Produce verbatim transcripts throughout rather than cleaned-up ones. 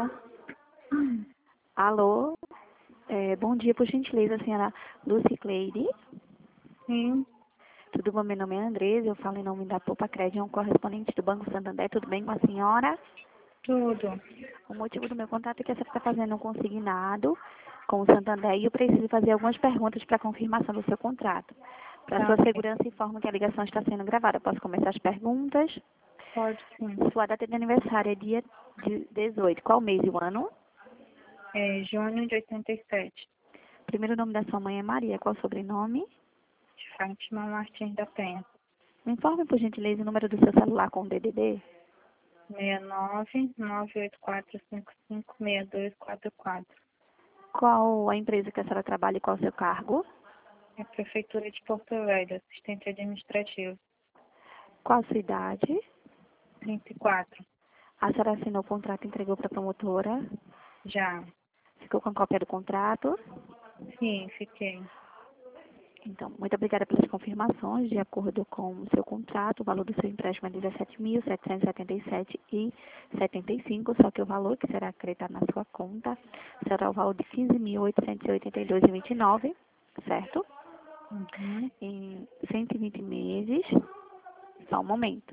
Alô, é, bom dia, por gentileza, senhora Lucicleide. Sim, Tudo bom? Meu nome é Andresa, eu falo em nome da Poupa Crédito, um correspondente do Banco Santander. Tudo bem com a senhora? tudo. O motivo do meu contato é que a senhora está fazendo um consignado com o Santander e eu preciso fazer algumas perguntas para confirmação do seu contrato. Para Tá sua ok. segurança, informo que a ligação está sendo gravada. Posso começar as perguntas? Pode sim. Sua data de aniversário é dia de dezoito. Qual mês e o ano? É junho de oitenta e sete. Primeiro nome da sua mãe é Maria. Qual o sobrenome? De Fátima Martins da Penha. Me informe, por gentileza, o número do seu celular com o D D D. seis nove nove oito quatro cinco cinco seis dois quatro quatro. Qual a empresa que a senhora trabalha e qual o seu cargo? É Prefeitura de Porto Velho, assistente administrativo. Qual a sua idade? trinta e quatro. A senhora assinou o contrato e entregou para a promotora? Já. Ficou com a cópia do contrato? Sim, fiquei. Então, muito obrigada pelas confirmações. De acordo com o seu contrato, o valor do seu empréstimo é dezessete mil setecentos e setenta e sete reais e setenta e cinco centavos, só que o valor que será acreditado na sua conta será o valor de quinze mil oitocentos e oitenta e dois reais e vinte e nove centavos, certo? Uhum. Em cento e vinte meses. Só um momento.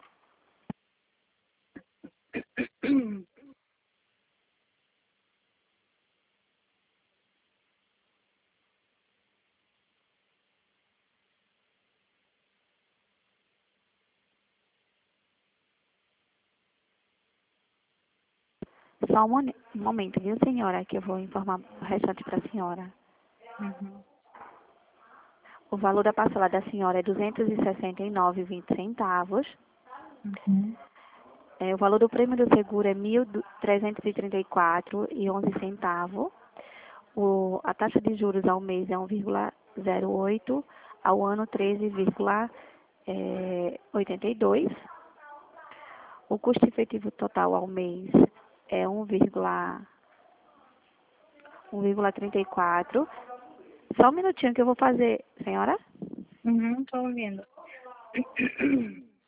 Só um mone- um momento, viu, senhora, que eu vou informar o restante para a senhora. Uhum. O valor da parcela da senhora é duzentos e sessenta e nove reais e vinte centavos. Uhum. É, o valor do prêmio do seguro é mil trezentos e trinta e quatro reais e onze centavos. O, a taxa de juros ao mês é um vírgula zero oito, ao ano treze vírgula oitenta e dois. O custo efetivo total ao mês é um vírgula trinta e quatro. Só um minutinho que eu vou fazer, senhora. Uhum, tô ouvindo.